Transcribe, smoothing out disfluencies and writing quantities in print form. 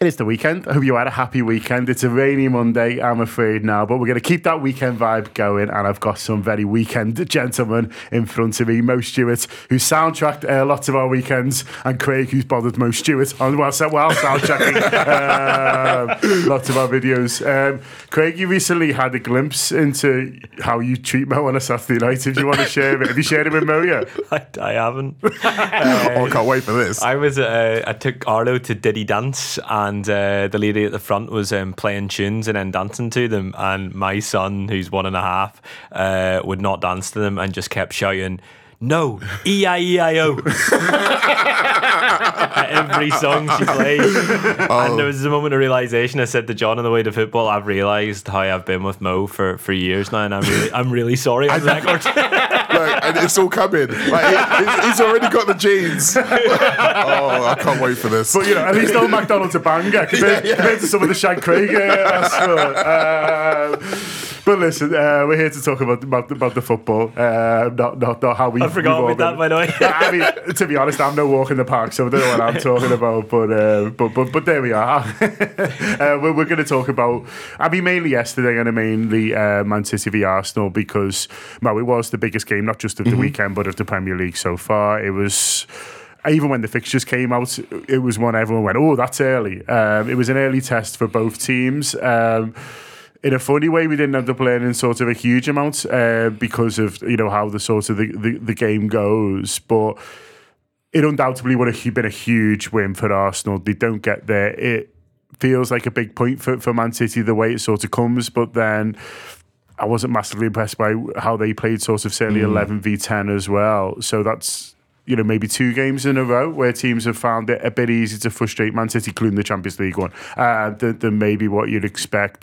It is the weekend. I hope you had a happy weekend. It's a rainy Monday, I'm afraid now, but we're going to keep that weekend vibe going, and I've got some very weekend gentlemen in front of me. Mo Stewart, who soundtracked lots of our weekends, and Craig, who's bothered Mo Stewart on soundtracking lots of our videos. Craig, you recently had a glimpse into how you treat Mo on a Saturday night. If you want to share it, have you shared it with Mo yet? I haven't. I can't wait for this. I took Arlo to Diddy Dance, and the lady at the front was playing tunes and then dancing to them, and my son, who's 1.5, would not dance to them and just kept shouting, "No, E-I-E-I-O." At every song she played. And there was a moment of realisation. I said to John on the way to football, I've realised how I've been with Mo for years now, and I'm really sorry on the record. Look, and it's all coming. Like, he's already got the genes. I can't wait for this. But at least Old McDonald's a banger compared to some of the Shag Craig. But listen, we're here to talk about the football, not how we. I forgot about that, by the way. I mean, to be honest, I'm no walk in the park, so I don't know what I'm talking about. But there we are. We're going to talk about. I mean, mainly yesterday and mainly Man City v Arsenal, because it was the biggest game, not just of the weekend, but of the Premier League so far. It was. Even when the fixtures came out, it was one everyone went, "Oh, that's early." It was an early test for both teams. In a funny way, we didn't end up learning sort of a huge amount because of how the sort of the game goes. But it undoubtedly would have been a huge win for Arsenal. They don't get there. It feels like a big point for Man City the way it sort of comes. But then I wasn't massively impressed by how they played, sort of certainly 11v10 as well. So that's maybe 2 games in a row where teams have found it a bit easy to frustrate Man City, including the Champions League one, than maybe what you'd expect.